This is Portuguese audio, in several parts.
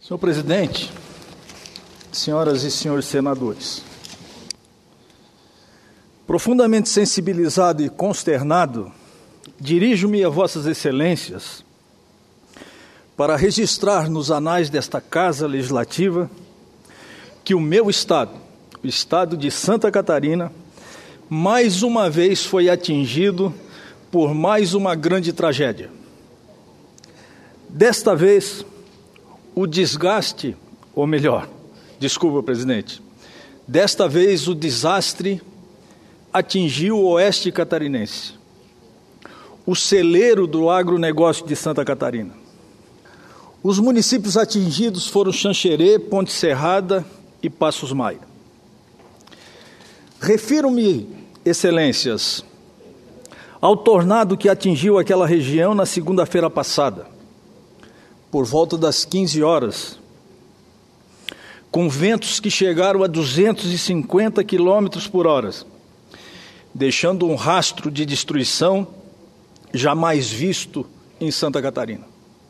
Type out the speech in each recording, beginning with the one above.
Senhor presidente, senhoras e senhores senadores, profundamente sensibilizado e consternado, dirijo-me a vossas excelências para registrar nos anais desta Casa Legislativa que o meu estado, o estado de Santa Catarina, mais uma vez foi atingido por mais uma grande tragédia. Desta vez, o desgaste, ou melhor, desculpa, presidente, desta vez o desastre atingiu o oeste catarinense, o celeiro do agronegócio de Santa Catarina. Os municípios atingidos foram Xanxerê, Ponte Serrada e Passos Maia. Refiro-me, excelências, ao tornado que atingiu aquela região na segunda-feira passada, por volta das 15 horas, com ventos que chegaram a 250 quilômetros por hora, deixando um rastro de destruição jamais visto em Santa Catarina.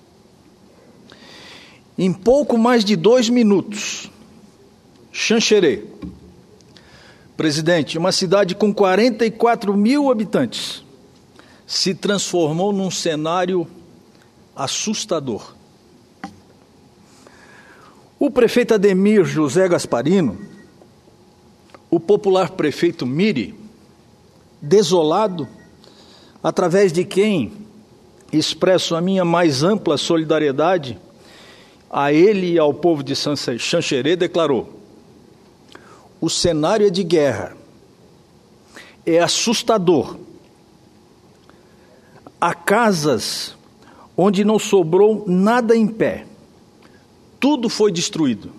Em pouco mais de 2 minutos, Xanxerê, presidente, uma cidade com 44 mil habitantes, se transformou num cenário assustador. O prefeito Ademir José Gasparino, o popular prefeito Miri, desolado, através de quem expresso a minha mais ampla solidariedade a ele e ao povo de Xanxerê, declarou: o cenário é de guerra, é assustador. Há casas onde não sobrou nada em pé, tudo foi destruído.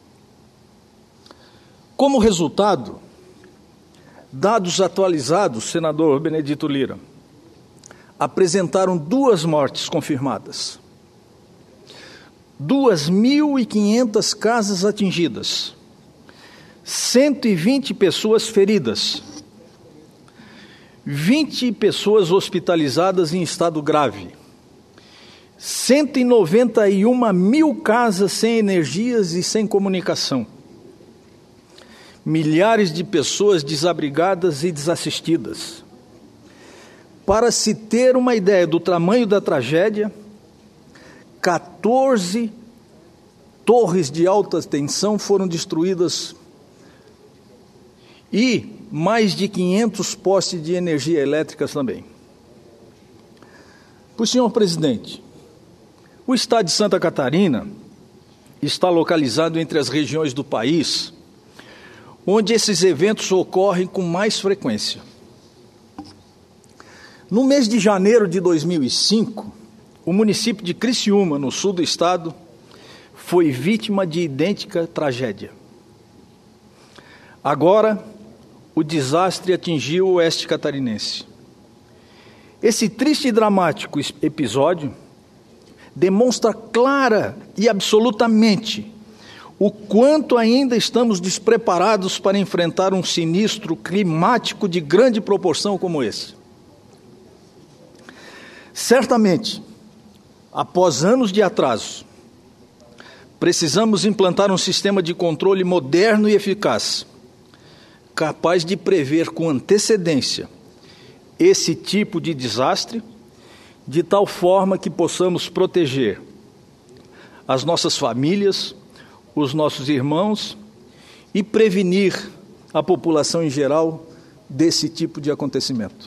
Como resultado, dados atualizados, senador Benedito Lira, apresentaram 2 mortes confirmadas, 2.500 casas atingidas, 120 pessoas feridas, 20 pessoas hospitalizadas em estado grave, 191 mil casas sem energias e sem comunicação, milhares de pessoas desabrigadas e desassistidas. Para se ter uma ideia do tamanho da tragédia, 14 torres de alta tensão foram destruídas e mais de 500 postes de energia elétrica também. Pois, senhor presidente, o estado de Santa Catarina está localizado entre as regiões do país onde esses eventos ocorrem com mais frequência. No mês de janeiro de 2005, o município de Criciúma, no sul do estado, foi vítima de idêntica tragédia. Agora, o desastre atingiu o oeste catarinense. Esse triste e dramático episódio demonstra clara e absolutamente o quanto ainda estamos despreparados para enfrentar um sinistro climático de grande proporção como esse. Certamente, após anos de atraso, precisamos implantar um sistema de controle moderno e eficaz, capaz de prever com antecedência esse tipo de desastre, de tal forma que possamos proteger as nossas famílias, os nossos irmãos e prevenir a população em geral desse tipo de acontecimento.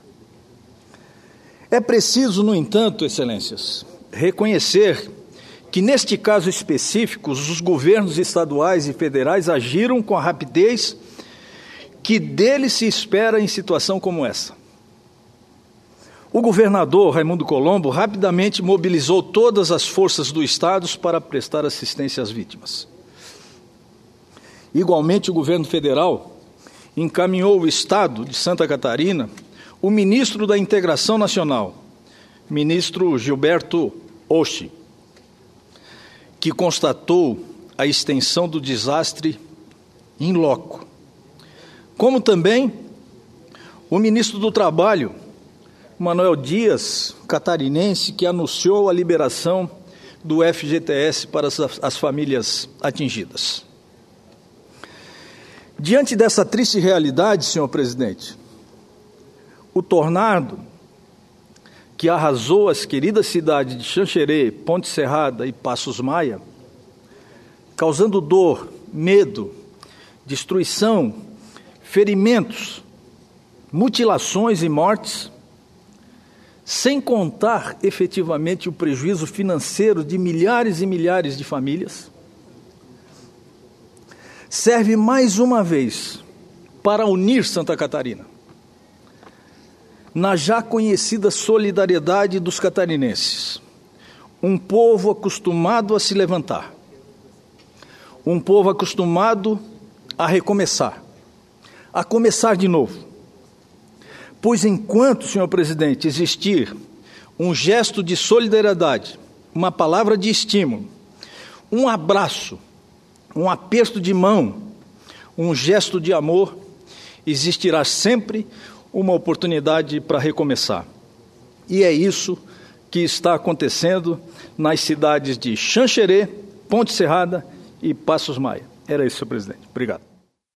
É preciso, no entanto, excelências, reconhecer que, neste caso específico, os governos estaduais e federais agiram com a rapidez que deles se espera em situação como essa. O governador Raimundo Colombo rapidamente mobilizou todas as forças do estado para prestar assistência às vítimas. Igualmente, o governo federal encaminhou ao estado de Santa Catarina o ministro da Integração Nacional, ministro Gilberto Oshi, que constatou a extensão do desastre in loco. Como também o ministro do Trabalho, Manoel Dias, catarinense, que anunciou a liberação do FGTS para as famílias atingidas. Diante dessa triste realidade, senhor presidente, o tornado que arrasou as queridas cidades de Xanxerê, Ponte Serrada e Passos Maia, causando dor, medo, destruição, ferimentos, mutilações e mortes, sem contar efetivamente o prejuízo financeiro de milhares e milhares de famílias, serve mais uma vez para unir Santa Catarina na já conhecida solidariedade dos catarinenses, um povo acostumado a se levantar, um povo acostumado a recomeçar, a começar de novo. Pois enquanto, senhor presidente, existir um gesto de solidariedade, uma palavra de estímulo, um abraço, um aperto de mão, um gesto de amor, existirá sempre uma oportunidade para recomeçar. E é isso que está acontecendo nas cidades de Xanxerê, Ponte Serrada e Passos Maia. Era isso, senhor presidente. Obrigado.